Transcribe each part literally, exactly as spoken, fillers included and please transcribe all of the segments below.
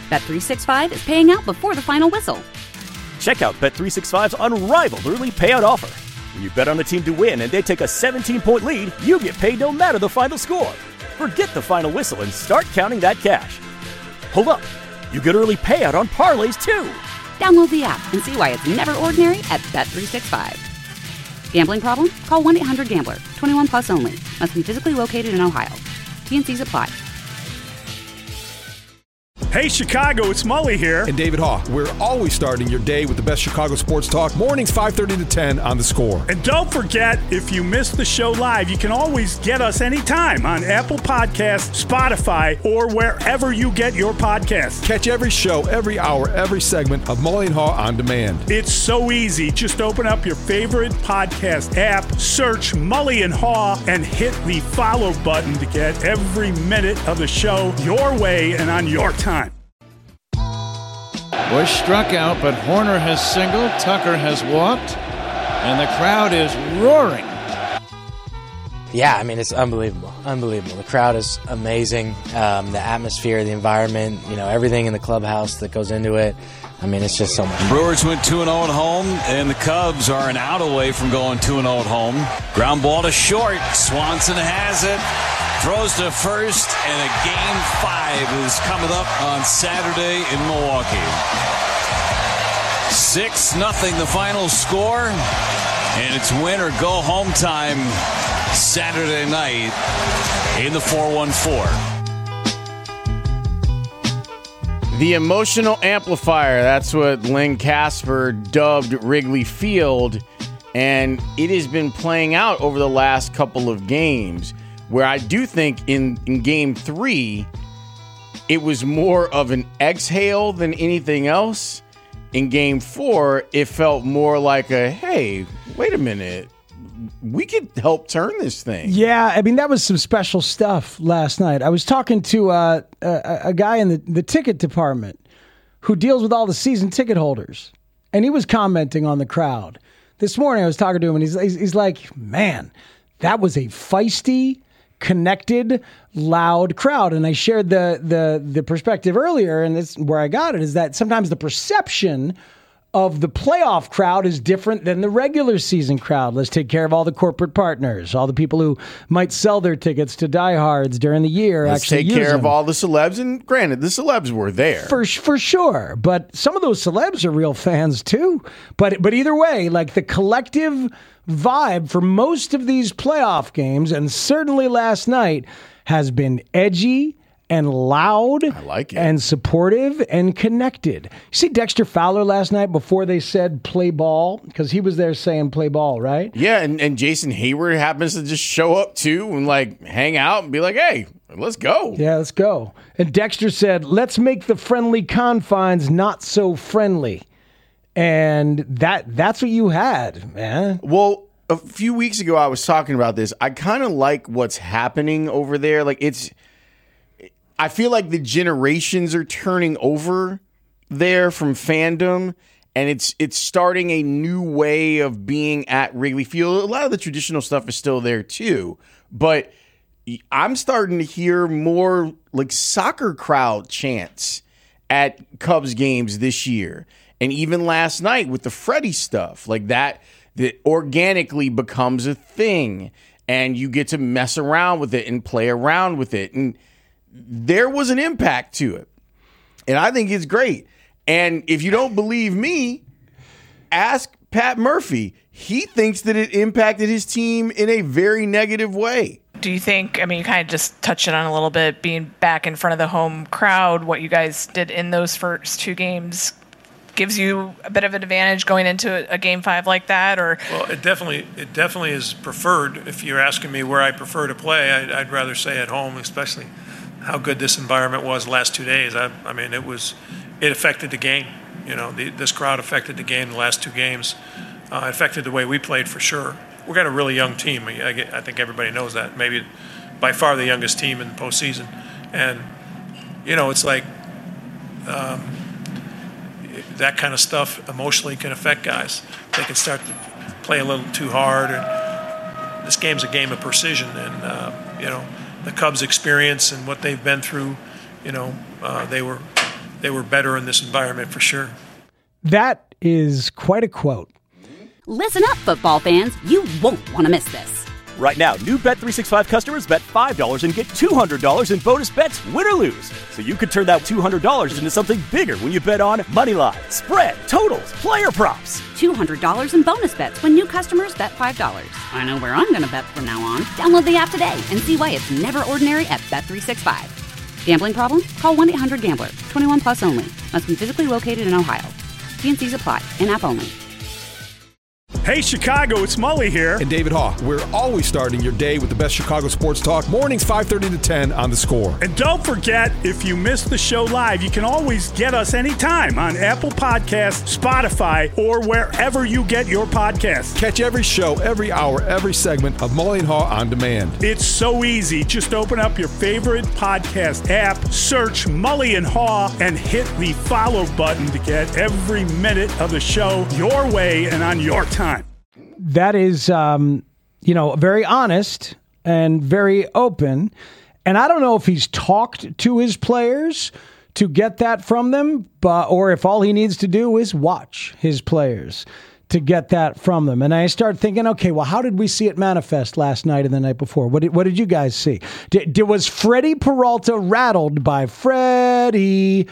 Bet three sixty-five is paying out before the final whistle. Check out Bet three sixty-five's unrivaled early payout offer. When you bet on a team to win and they take a seventeen-point lead, you get paid no matter the final score. Forget the final whistle and start counting that cash. Hold up. You get early payout on parlays, too. Download the app and see why it's never ordinary at Bet three sixty-five. Gambling problem? Call one eight hundred gambler. twenty-one plus only. Must be physically located in Ohio. T N Cs apply. Hey, Chicago, it's Mully here. And David Haugh. We're always starting your day with the best Chicago sports talk. Mornings five thirty to ten on The Score. And don't forget, if you missed the show live, you can always get us anytime on Apple Podcasts, Spotify, or wherever you get your podcasts. Catch every show, every hour, every segment of Mully and Haugh on demand. It's so easy. Just open up your favorite podcast app, search Mully and Haugh, and hit the follow button to get every minute of the show your way and on your time. Bush struck out, but Horner has singled, Tucker has walked, and the crowd is roaring. Yeah, I mean, it's unbelievable. Unbelievable. The crowd is amazing. Um, the atmosphere, the environment, you know, everything in the clubhouse that goes into it. I mean, it's just so much fun. Brewers went two and oh at home, and the Cubs are an out away from going two and oh at home. Ground ball to short. Swanson has it. Throws to first, and a game five is coming up on Saturday in Milwaukee. six nothing the final score, and it's win or go home time Saturday night in the four one four. The emotional amplifier, that's what Len Casper dubbed Wrigley Field, and it has been playing out over the last couple of games, where I do think in, in game three, it was more of an exhale than anything else. In game four, it felt more like a, hey, wait a minute, we could help turn this thing. Yeah, I mean, that was some special stuff last night. I was talking to uh, a, a guy in the, the ticket department who deals with all the season ticket holders, and he was commenting on the crowd. This morning I was talking to him, and he's, he's, he's like, man, that was a feisty, connected, loud crowd. And I shared the the the perspective earlier, and this where I got it, is that sometimes the perception of the playoff crowd is different than the regular season crowd. Let's take care of all the corporate partners, all the people who might sell their tickets to diehards during the year. Let's actually take care them. of all the celebs, and granted, the celebs were there. For for sure, but some of those celebs are real fans too. But but either way, like the collective vibe for most of these playoff games, and certainly last night, has been edgy and loud. I like it. And supportive and connected. You see Dexter Fowler last night before they said play ball? Because he was there saying play ball, right? Yeah, and, and Jason Hayward happens to just show up too and like hang out and be like, hey, let's go. Yeah, let's go. And Dexter said, let's make the friendly confines not so friendly. And that that's what you had, man. Well, a few weeks ago I was talking about this. I kind of like what's happening over there. Like it's I feel like the generations are turning over there from fandom, and it's it's starting a new way of being at Wrigley Field. A lot of the traditional stuff is still there too, but I'm starting to hear more like soccer crowd chants at Cubs games this year. And even last night with the Freddie stuff, like that, that organically becomes a thing, and you get to mess around with it and play around with it. And there was an impact to it. And I think it's great. And if you don't believe me, ask Pat Murphy. He thinks that it impacted his team in a very negative way. Do you think, I mean, you kind of just touched it on a little bit, being back in front of the home crowd, what you guys did in those first two games gives you a bit of an advantage going into a game five like that? Or well, it definitely it definitely is preferred. If you're asking me where I prefer to play, I'd, I'd rather say at home, especially how good this environment was the last two days. I, I mean, it was it affected the game. You know, the, this crowd affected the game the last two games. Uh, it affected the way we played for sure. We've got a really young team. I, I, I think everybody knows that. Maybe by far the youngest team in the postseason. And, you know, it's like um, that kind of stuff emotionally can affect guys. They can start to play a little too hard. And this game's a game of precision. And, uh, you know, the Cubs' experience and what they've been through, you know, uh, they were they were better in this environment for sure. That is quite a quote. Listen up, football fans. You won't want to miss this. Right now, new Bet three sixty-five customers bet five dollars and get two hundred dollars in bonus bets, win or lose. So you could turn that two hundred dollars into something bigger when you bet on money line, spread, totals, player props. two hundred dollars in bonus bets when new customers bet five dollars. I know where I'm going to bet from now on. Download the app today and see why it's never ordinary at Bet three sixty-five. Gambling problem? Call one eight hundred gambler. twenty-one plus only. Must be physically located in Ohio. T N Cs apply. In-app only. Hey, Chicago, it's Mully here. And David Haugh. We're always starting your day with the best Chicago sports talk. Mornings five thirty to ten on The Score. And don't forget, if you missed the show live, you can always get us anytime on Apple Podcasts, Spotify, or wherever you get your podcasts. Catch every show, every hour, every segment of Mully and Haugh on demand. It's so easy. Just open up your favorite podcast app, search Mully and Haugh, and hit the follow button to get every minute of the show your way and on your time. That is, um, you know, very honest and very open. And I don't know if he's talked to his players to get that from them, but or if all he needs to do is watch his players to get that from them. And I start thinking, okay, well, how did we see it manifest last night and the night before? What did, what did you guys see? Did, did, was Freddie Peralta rattled by Freddie,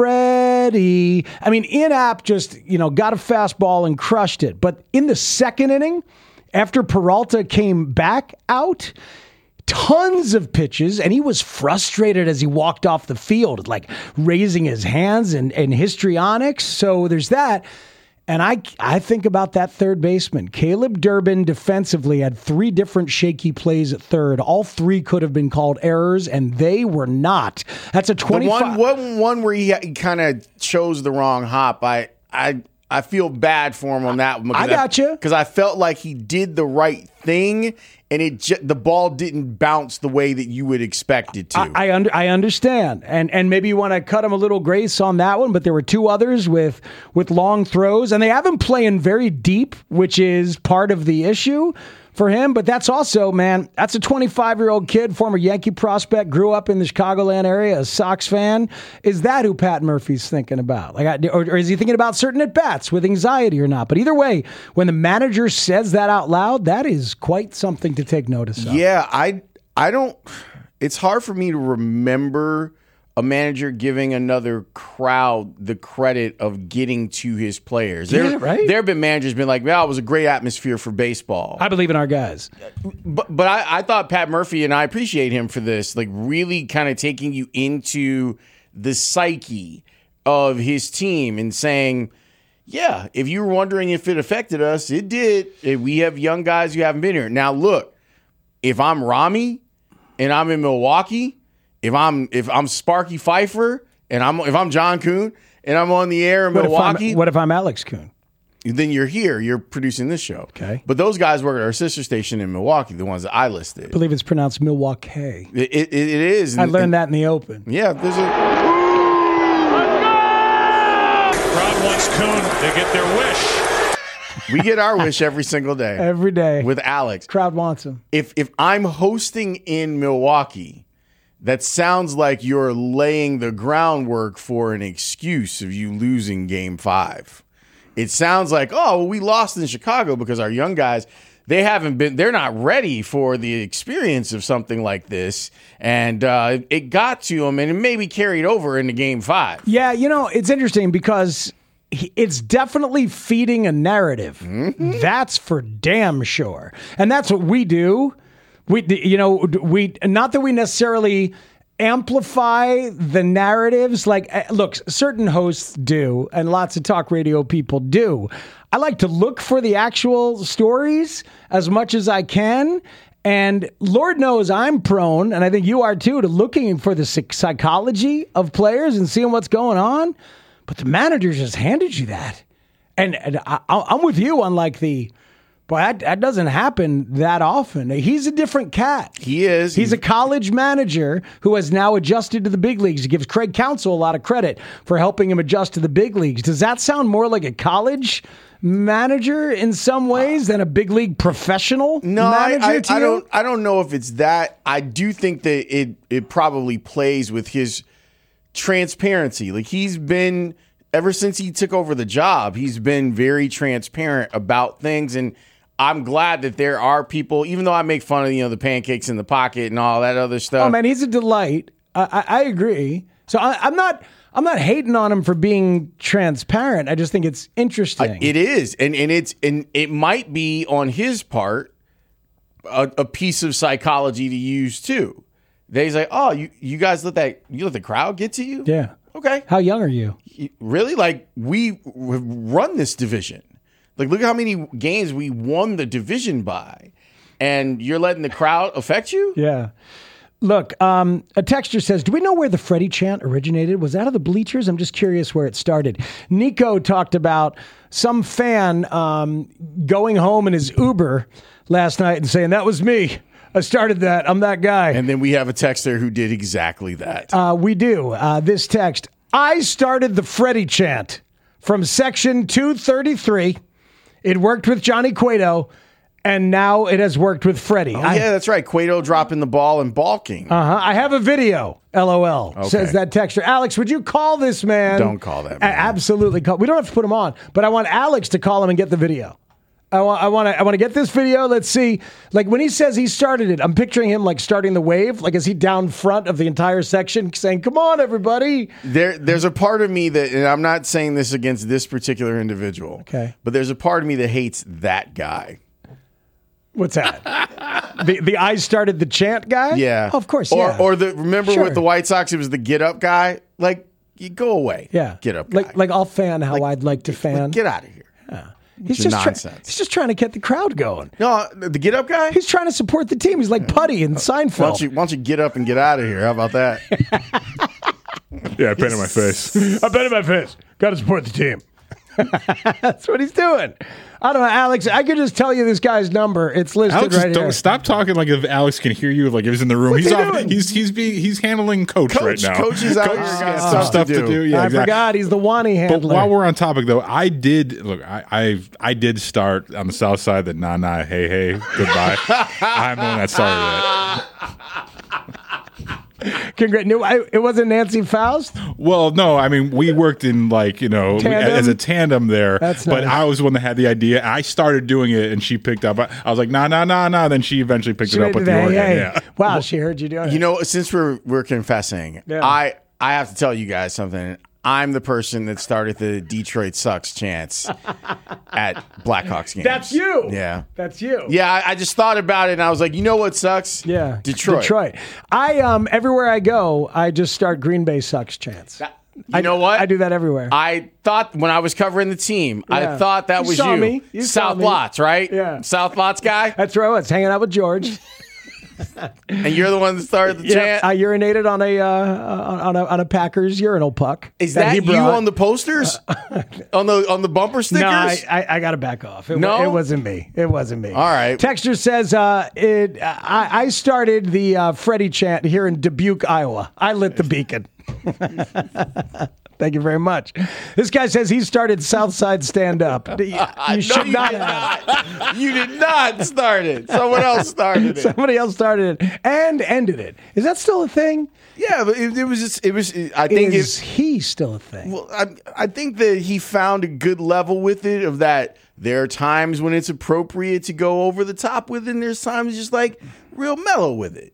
Freddie? I mean, in-app just, you know, got a fastball and crushed it. But in the second inning, after Peralta came back out, tons of pitches, and he was frustrated as he walked off the field, like raising his hands and, and histrionics. So there's that. And I I think about that third baseman. Caleb Durbin defensively had three different shaky plays at third. All three could have been called errors, and they were not. That's a twenty-five. The one, one, one where he, he kind of chose the wrong hop. I I I feel bad for him on that one. I got you. Because I felt like he did the right thing, and it j- the ball didn't bounce the way that you would expect it to. I I, under, I understand, and and maybe you want to cut him a little grace on that one, but there were two others with with long throws, and they have him playing very deep, which is part of the issue for him. But that's also, man, that's a twenty-five-year-old kid, former Yankee prospect, grew up in the Chicagoland area, a Sox fan. Is that who Pat Murphy's thinking about? Like, I, or, or is he thinking about certain at-bats with anxiety or not? But either way, when the manager says that out loud, that is quite something to take notice of. Yeah, I I don't. It's hard for me to remember a manager giving another crowd the credit of getting to his players. Yeah, there, right? There have been managers been like, well, it was a great atmosphere for baseball. I believe in our guys. But but I, I thought Pat Murphy, and I appreciate him for this, like really kind of taking you into the psyche of his team and saying, yeah, if you were wondering if it affected us, it did. If we have young guys who haven't been here. Now, look, if I'm Rami and I'm in Milwaukee, If I'm if I'm Sparky Pfeiffer and I'm if I'm John Kuhn and I'm on the air in what Milwaukee, if I'm, what if I'm Alex Kuhn? Then you're here. You're producing this show. Okay. But those guys work at our sister station in Milwaukee, the ones that I listed. I believe it's pronounced Milwaukee. It, it, it is. I and, learned and, that in the open. Yeah. There's a Crowd wants Kuhn to get their wish. we get our wish every single day. Every day. With Alex. Crowd wants him. If if I'm hosting in Milwaukee, that sounds like you're laying the groundwork for an excuse of you losing game five. It sounds like, oh, well, we lost in Chicago because our young guys, they haven't been, they're not ready for the experience of something like this. And uh, it got to them and it maybe carried over into game five. Yeah, you know, it's interesting because it's definitely feeding a narrative. Mm-hmm. That's for damn sure. And that's what we do. We, you know, we not that we necessarily amplify the narratives. Like, look, certain hosts do, and lots of talk radio people do. I like to look for the actual stories as much as I can. And Lord knows I'm prone, and I think you are too, to looking for the psychology of players and seeing what's going on. But the manager just handed you that. And, and I, I'm with you on like the... Boy, that, that doesn't happen that often. He's a different cat. He is. He's, He's a college manager who has now adjusted to the big leagues. He gives Craig Counsell a lot of credit for helping him adjust to the big leagues. Does that sound more like a college manager in some ways than a big league professional no, manager I, I, to I you? don't. I don't know if it's that. I do think that it it probably plays with his transparency. Like he's been ever since he took over the job, he's been very transparent about things, and I'm glad that there are people, even though I make fun of, you know, the pancakes in the pocket and all that other stuff. Oh man, he's a delight. I, I, I agree. So I, I'm not I'm not hating on him for being transparent. I just think it's interesting. Uh, it is, and and it's and it might be on his part a, a piece of psychology to use too. That he's like, oh, you you guys let that you let the crowd get to you? Yeah. Okay. How young are you? Really? Like, we run this division. Like, look at how many games we won the division by. And you're letting the crowd affect you? Yeah. Look, um, a texter says, do we know where the Freddie chant originated? Was that out of the bleachers? I'm just curious where it started. Nico talked about some fan um, going home in his Uber last night and saying, that was me. I started that. I'm that guy. And then we have a texter who did exactly that. Uh, we do. Uh, this text, I started the Freddie chant from section two thirty-three. It worked with Johnny Cueto, and now it has worked with Freddie. Oh, I, yeah, that's right. Cueto dropping the ball and balking. Uh-huh. I have a video, LOL, Okay. says that texter. Alex, would you call this man? Don't call that man. A- absolutely call. We don't have to put him on, but I want Alex to call him and get the video. I want, I want to, I want to get this video. Let's see. Like when he says he started it, I'm picturing him like starting the wave. Like is he down front of the entire section saying, "Come on, everybody"? There, there's a part of me that, and I'm not saying this against this particular individual. Okay. But there's a part of me that hates that guy. What's that? the the I started the chant guy? Yeah. Oh, of course. Or, Yeah. or the remember Sure. with the White Sox, it was the get up guy. Like, you go away. Yeah. Get up guy. Like like I'll fan how I'd like to fan. Like, get out of here. Yeah. He's Bunch of just try- nonsense. he's just trying to get the crowd going. No, the get up guy? He's trying to support the team. He's like Putty and Why Seinfeld. don't, you, why don't you get up and get out of here? How about that? Yeah, I painted my face. I bet in my face. Got to support the team. That's what he's doing. I don't know, Alex. I could just tell you this guy's number. It's listed Alex, right don't here. stop talking like if Alex can hear you, like if he's in the room. What's he's he off, doing? he's he's being he's handling coach, Coach, right now. Coach is out here got some stuff stuff to to do. do. Yeah, I exactly. forgot he's the Wani But handler. while we're on topic, though, I did look. I I, I did start on the south side. That nah nah hey hey goodbye. I'm the one that started Congrats. No, I, it wasn't Nancy Faust. it. Well, no, I mean we worked in like you know we- Tandem? as a tandem there. That's but nice. I was the one that had the idea. I started doing it, and she picked up. I, I was like nah nah nah nah. Then she eventually picked it up with the Hey, organ. hey. Yeah. Wow, she heard you doing it. You know, since we're we're confessing, Yeah. I I have to tell you guys something. I'm the person that started the Detroit sucks chants at Blackhawks games. That's you. Yeah. That's you. Yeah, I, I just thought about it and I was like, you know what sucks? Yeah. Detroit. Detroit. I um everywhere I go, I just start Green Bay sucks chants. That- you I, know what? I do that everywhere. I thought when I was covering the team, Yeah. I thought that You was saw you. me. You saw South me. Lots, right? Yeah. South Lots guy? That's where I was hanging out with George. And you're the one that started the Yeah, chant? I urinated on a uh, on a on a Packers urinal puck. Is that, he you brought. on the posters? on the on the bumper stickers? No, I, I, I got to back off. It, wa- No? it wasn't me. It wasn't me. All right. Texture says uh, it. I, I started the uh, Freddie chant here in Dubuque, Iowa. I lit the beacon. Thank you very much. This guy says he started Southside Stand Up. You, you no, should you not did have. not. You did not start it. Someone else started it. Somebody else started it and ended it. Is that still a thing? Yeah, but it, it was just, it was, I think Is it, he still a thing? well, I, I think that he found a good level with it of that there are times when it's appropriate to go over the top with it, and there's times just like real mellow with it.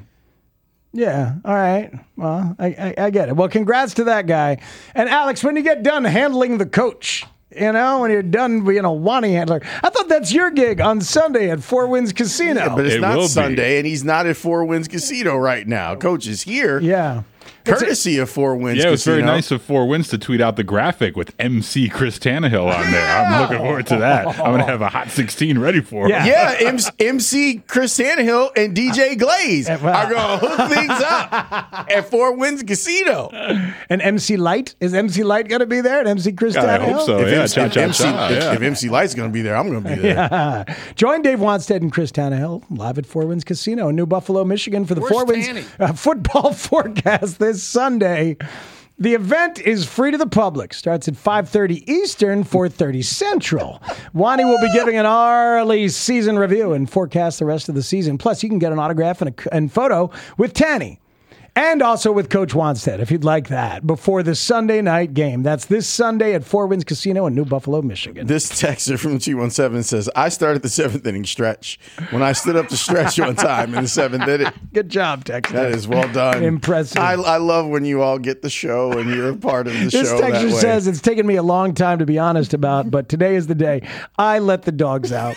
Yeah. All right. Well, I, I, I get it. Well, congrats to that guy. And Alex, when you get done handling the coach, you know, when you're done being a Wani handler, I thought that's your gig on Sunday at Four Winds Casino. Yeah, but it's It not will be. Sunday, and he's not at Four Winds Casino right now. Coach is here. Yeah. Courtesy of Four Winds Yeah, it was Casino. very nice of Four Winds to tweet out the graphic with M C Chris Tannehill on there. I'm looking forward to that. I'm going to have a hot sixteen ready for him. Yeah. Yeah, M- MC Chris Tannehill and D J Glaze well. are going to hook things up at Four Winds Casino. And M C Light? Is M C Light going to be there at M C Chris I Tannehill? hope so. If, yeah, MC, cha, if, cha, MC, cha, if, yeah. if M C Light's going to be there, I'm going to be there. Join Dave Wanstead and Chris Tannehill live at Four Winds Casino in New Buffalo, Michigan for the Where's Four Winds Tanny? uh, football forecast this Sunday. The event is free to the public. Starts at five thirty Eastern, four thirty Central. Wani will be giving an early season review and forecast the rest of the season. Plus, you can get an autograph and a and photo with Tanny. And also with Coach Wanstead, if you'd like that, before the Sunday night game. That's this Sunday at Four Winds Casino in New Buffalo, Michigan. This texter from two one seven says, I started the seventh inning stretch when I stood up to stretch on time in the seventh inning. Good job, texter. That is well done. Impressive. I, I love when you all get the show and you're a part of the this show. This texter says, it's taken me a long time to be honest about, but today is the day I let the dogs out.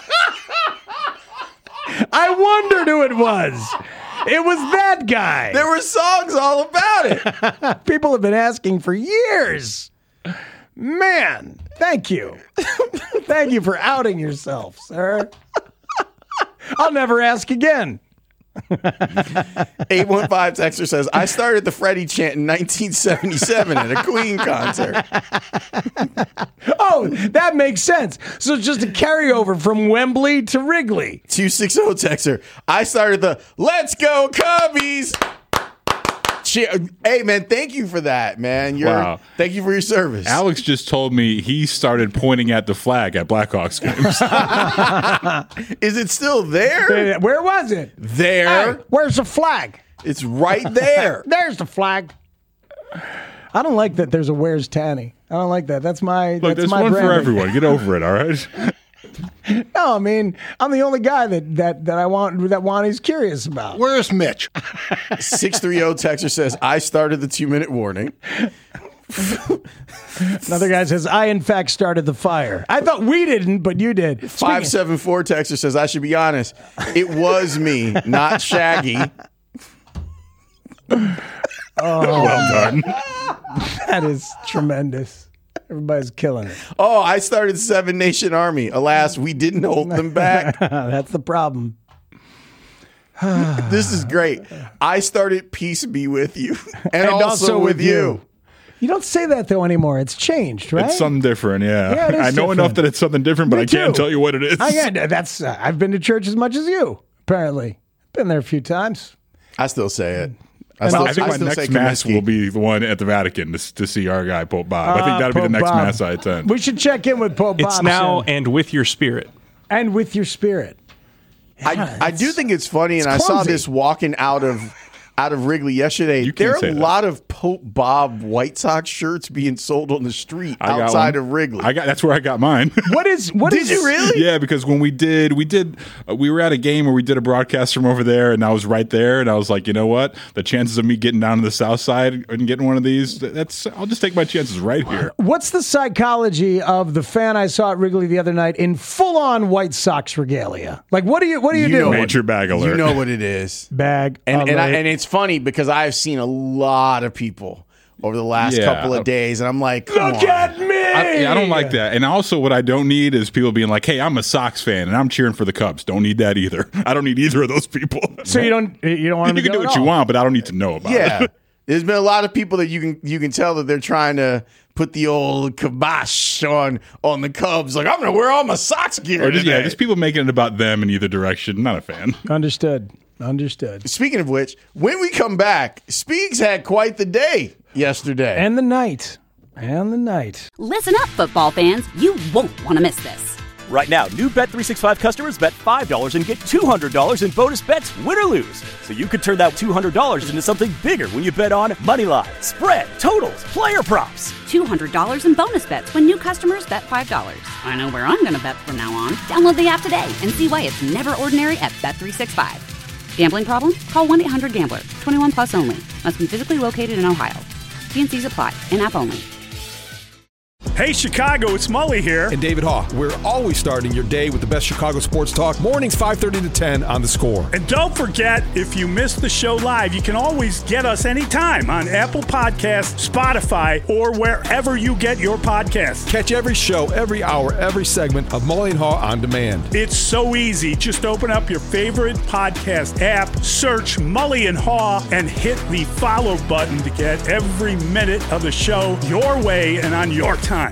I wondered who it was. It was that guy. There were songs all about it. People have been asking for years. Man, thank you. Thank you for outing yourself, sir. I'll never ask again. eight one five texter says, I started the Freddie chant in nineteen seventy-seven at a Queen concert. Oh, that makes sense. So it's just a carryover from Wembley to Wrigley. two sixty texter, I started the Let's Go Cubbies. Hey, man, thank you for that, man. You're, wow. Thank you for your service. Alex just told me he started pointing at the flag at Blackhawks games. Is it still there? Where was it? There. Hey, where's the flag? It's right there. There's the flag. I don't like that there's a Where's Tanny. I don't like that. That's my Look, that's there's my one branding. for everyone. Get over it, all right? No, I mean, I'm the only guy that that that I want that Wani's curious about. Where's Mitch? six thirty texter says, I started the two-minute warning. Another guy says, I, in fact, started the fire. I thought we didn't, but you did. five seven four texter says, I should be honest. It was me, not Shaggy. Oh, well done. That is tremendous. Everybody's killing it. Oh, I started Seven Nation Army. Alas, we didn't hold them back. That's the problem. This is great. I started Peace Be With You. And, And also, also with with you. you. You don't say that, though, anymore. It's changed, right? It's something different, yeah. Yeah, it is I know different. enough that it's something different, but Me I can't too. tell you what it is. I, yeah, that's, uh, I've been to church as much as you, apparently. Been there a few times. I still say it. I, I, still, I think I my still next say mass Comiskey. will be the one at the Vatican to, to see our guy, Pope Bob. I think Uh, that'll be the Pope next Bob. mass I attend. We should check in with Pope Bob. It's now soon. and with your spirit. And with your spirit. I, I do think it's funny, and it's I saw clumsy. this walking out of out of Wrigley yesterday. You can't There are say a that. lot of Pope Bob White Sox shirts being sold on the street I got outside one. of Wrigley. I got that's where I got mine. What is, what Did is- you really? Yeah, because when we did, we did, uh, we were at a game where we did a broadcast from over there, and I was right there, and I was like, you know what? The chances of me getting down to the south side and getting one of these, that's I'll just take my chances right here. What's the psychology of the fan I saw at Wrigley the other night in full-on White Sox regalia? Like, what do you, what do you, You do? know what- Major bag alert. You know what it is. Bag And and, I, alert. and it's funny because I've seen a lot of people over the last Yeah. couple of days, and I'm like, come Look on. at me! I, yeah, I don't like that. And also, what I don't need is people being like, "Hey, I'm a Sox fan and I'm cheering for the Cubs." Don't need that either. I don't need either of those people. So you don't, you don't want You to can go do at what you all. want, but I don't need to know about Yeah. it. There's been a lot of people that you can you can tell that they're trying to put the old kibosh on on the Cubs. Like, I'm going to wear all my Sox gear Or just, yeah, today. just people making it about them in either direction. Not a fan. Understood. Understood. Speaking of which, when we come back, Speaks had quite the day yesterday. And the night. And the night. Listen up, football fans. You won't want to miss this. Right now, new Bet three sixty-five customers bet five dollars and get two hundred dollars in bonus bets, win or lose. So you could turn that two hundred dollars into something bigger when you bet on money line, spread, totals, player props. two hundred dollars in bonus bets when new customers bet five dollars. I know where I'm going to bet from now on. Download the app today and see why it's never ordinary at Bet three sixty-five. Gambling problem? Call one eight hundred gambler. twenty-one plus only. Must be physically located in Ohio. T and C's apply. In-app only. Hey, Chicago, it's Mully here. And David Haw. We're always starting your day with the best Chicago sports talk. Mornings five thirty to ten on The Score. And don't forget, if you missed the show live, you can always get us anytime on Apple Podcasts, Spotify, or wherever you get your podcasts. Catch every show, every hour, every segment of Mully and Haw on demand. It's so easy. Just open up your favorite podcast app, search Mully and Haw, and hit the follow button to get every minute of the show your way and on your time.